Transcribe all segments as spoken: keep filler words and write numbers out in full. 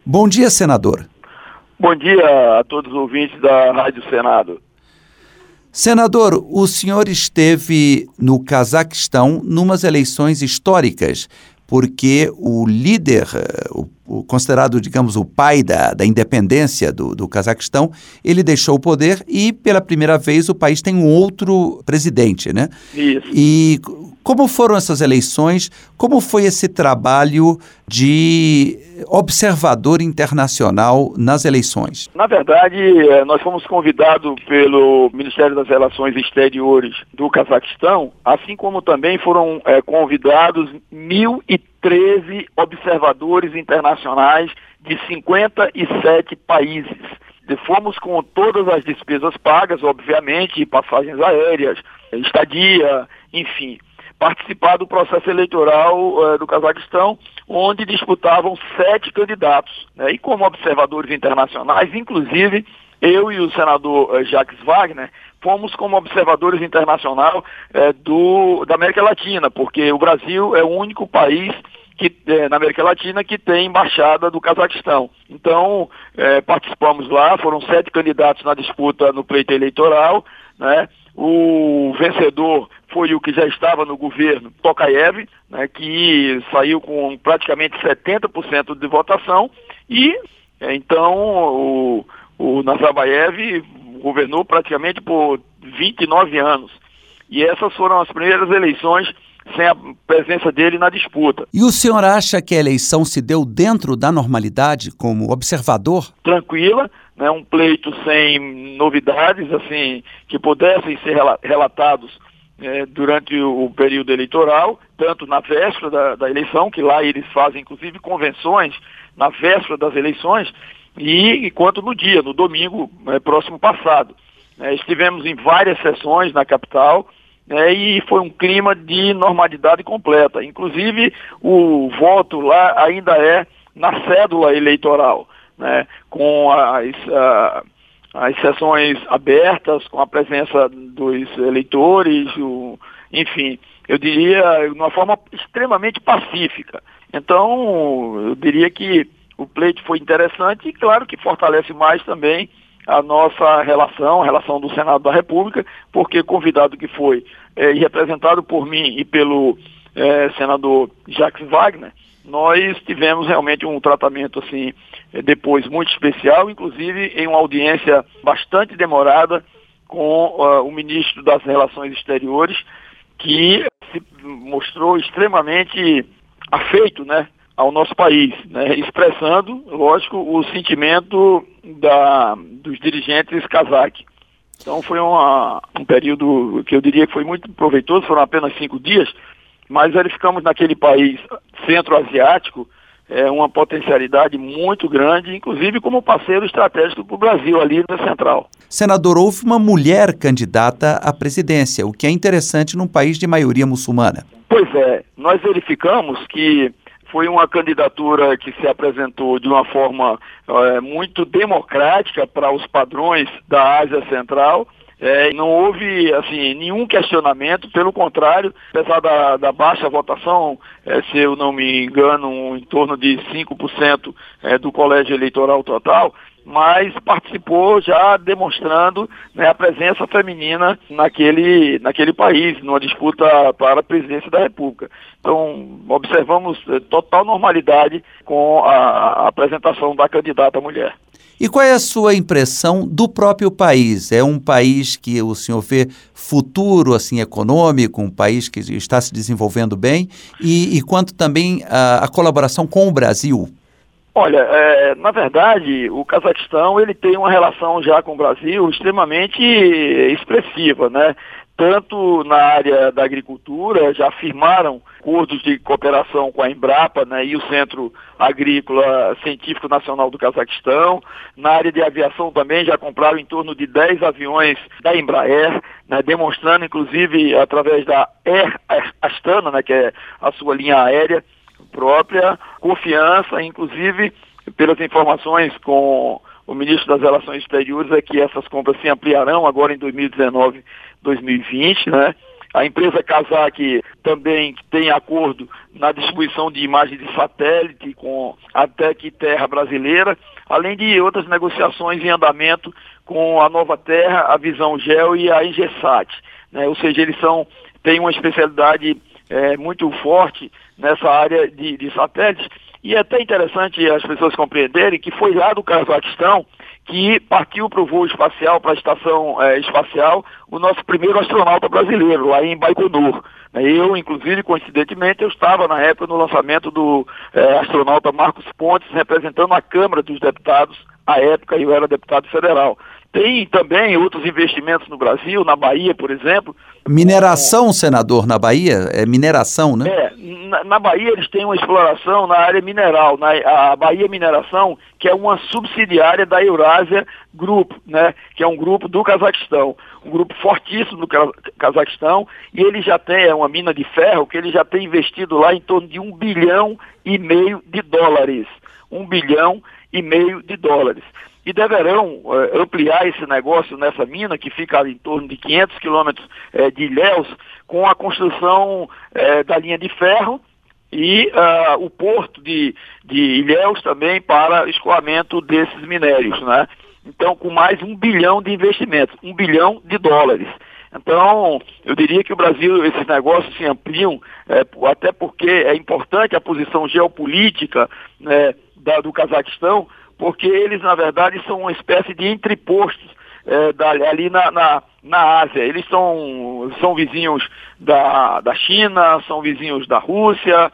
Bom dia, senador. Bom dia a todos os ouvintes da Rádio Senado. Senador, o senhor esteve no Cazaquistão numas eleições históricas, porque o líder, o, o considerado, digamos, o pai da, da independência do, do Cazaquistão, ele deixou o poder e, pela primeira vez, o país tem um outro presidente, né? Isso. E como foram essas eleições? Como foi esse trabalho de observador internacional nas eleições? Na verdade, nós fomos convidados pelo Ministério das Relações Exteriores do Cazaquistão, assim como também foram é, convidados mil e treze observadores internacionais de cinquenta e sete países. E fomos com todas as despesas pagas, obviamente, passagens aéreas, estadia, enfim, participar do processo eleitoral uh, do Cazaquistão, onde disputavam sete candidatos, né? E como observadores internacionais, inclusive eu e o senador uh, Jacques Wagner fomos como observadores internacionais uh, do, da América Latina, porque o Brasil é o único país que, eh, na América Latina que tem embaixada do Cazaquistão. Então, eh, participamos lá, foram sete candidatos na disputa no pleito eleitoral, né? O vencedor foi o que já estava no governo, Tokayev, né, que saiu com praticamente setenta por cento de votação, e então o, o Nazarbayev governou praticamente por vinte e nove anos. E essas foram as primeiras eleições sem a presença dele na disputa. E o senhor acha que a eleição se deu dentro da normalidade, como observador? Tranquila, né, um pleito sem novidades, assim, que pudessem ser relatados é, durante o período eleitoral, tanto na véspera da, da eleição, que lá eles fazem inclusive convenções na véspera das eleições, e quanto no dia, no domingo é, próximo passado. É, estivemos em várias sessões na capital, É, e foi um clima de normalidade completa. Inclusive, o voto lá ainda é na cédula eleitoral, né, com as, a, as sessões abertas, com a presença dos eleitores, o, enfim, eu diria, de uma forma extremamente pacífica. Então, eu diria que o pleito foi interessante e, claro, que fortalece mais também a nossa relação, a relação do Senado da República, porque convidado que foi é, e representado por mim e pelo é, senador Jacques Wagner, nós tivemos realmente um tratamento assim, depois muito especial, inclusive em uma audiência bastante demorada com uh, o ministro das Relações Exteriores, que se mostrou extremamente afeito, né, ao nosso país, né, expressando, lógico, o sentimento da, dos dirigentes cazaques. Então foi uma, um período que eu diria que foi muito proveitoso, foram apenas cinco dias, mas verificamos naquele país centro-asiático é, uma potencialidade muito grande, inclusive como parceiro estratégico para o Brasil ali na Central. Senador, houve uma mulher candidata à presidência, o que é interessante num país de maioria muçulmana. Pois é, nós verificamos que foi uma candidatura que se apresentou de uma forma é, muito democrática para os padrões da Ásia Central. É, não houve assim, nenhum questionamento, pelo contrário, apesar da, da baixa votação, é, se eu não me engano, em torno de cinco por cento é, do colégio eleitoral total, mas participou já demonstrando, né, a presença feminina naquele, naquele país, numa disputa para a presidência da República. Então, observamos eh, total normalidade com a, a apresentação da candidata mulher. E qual é a sua impressão do próprio país? É um país que o senhor vê futuro assim, econômico, um país que está se desenvolvendo bem, e, e quanto também a, a colaboração com o Brasil? Olha, é, na verdade, o Cazaquistão ele tem uma relação já com o Brasil extremamente expressiva, né? Tanto na área da agricultura, já firmaram acordos de cooperação com a Embrapa, né, e o Centro Agrícola Científico Nacional do Cazaquistão. Na área de aviação também já compraram em torno de dez aviões da Embraer, né, demonstrando inclusive através da Air Astana, né, que é a sua linha aérea própria, confiança, inclusive pelas informações com o ministro das Relações Exteriores, é que essas compras se ampliarão agora em dois mil e dezenove, dois mil e vinte, né? A empresa Kazakh também tem acordo na distribuição de imagens de satélite com a Tec Terra brasileira, além de outras negociações em andamento com a Nova Terra, a Visão Geo e a Ingesat, né? Ou seja, eles são, têm uma especialidade é, muito forte nessa área de, de satélites. E é até interessante as pessoas compreenderem que foi lá do Cazaquistão que partiu para o voo espacial, para a estação é, espacial, o nosso primeiro astronauta brasileiro, lá em Baikonur. Eu, inclusive, coincidentemente, eu estava na época no lançamento do é, astronauta Marcos Pontes, representando a Câmara dos Deputados, à época eu era deputado federal. Tem também outros investimentos no Brasil, na Bahia, por exemplo. Mineração, com... senador, na Bahia? É mineração, né? É, na, na Bahia eles têm uma exploração na área mineral, na, a Bahia Mineração, que é uma subsidiária da Eurásia Grupo, né? Que é um grupo do Cazaquistão, um grupo fortíssimo do Cazaquistão, e ele já tem é uma mina de ferro que ele já tem investido lá em torno de um bilhão e meio de dólares. Um bilhão e meio de dólares. E deverão uh, ampliar esse negócio nessa mina, que fica em torno de quinhentos quilômetros uh, de Ilhéus, com a construção uh, da linha de ferro e uh, o porto de, de Ilhéus também para escoamento desses minérios, né? Então, com mais um bilhão de investimentos, um bilhão de dólares. Então, eu diria que o Brasil, esses negócios se ampliam, é, até porque é importante a posição geopolítica, né, da, do Cazaquistão, porque eles, na verdade, são uma espécie de entrepostos é, da, ali na, na, na Ásia. Eles são, são vizinhos da, da China, são vizinhos da Rússia,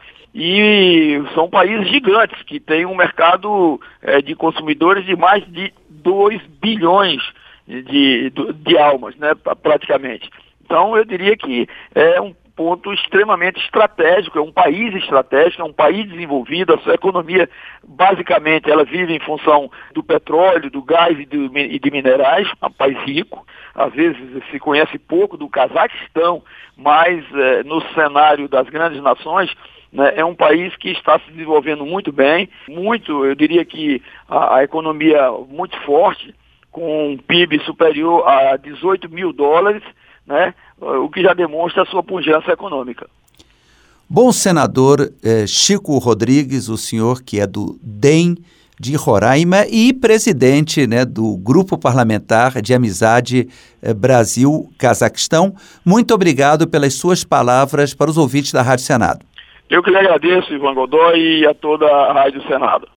e são países gigantes que têm um mercado é, de consumidores de mais de dois bilhões de, de, de almas, né, praticamente. Então, eu diria que é um ponto extremamente estratégico, é um país estratégico, é um país desenvolvido, a sua economia, basicamente, ela vive em função do petróleo, do gás e, do, e de minerais, é um país rico. Às vezes se conhece pouco do Cazaquistão, mas é, no cenário das grandes nações, né, é um país que está se desenvolvendo muito bem, muito, eu diria que a, a economia muito forte, com um P I B superior a dezoito mil dólares, né, o que já demonstra a sua pujança econômica. Bom, senador eh, Chico Rodrigues, o senhor que é do D E M de Roraima e presidente, né, do Grupo Parlamentar de Amizade eh, Brasil-Cazaquistão, muito obrigado pelas suas palavras para os ouvintes da Rádio Senado. Eu que lhe agradeço, Ivan Godoy, e a toda a Rádio Senado.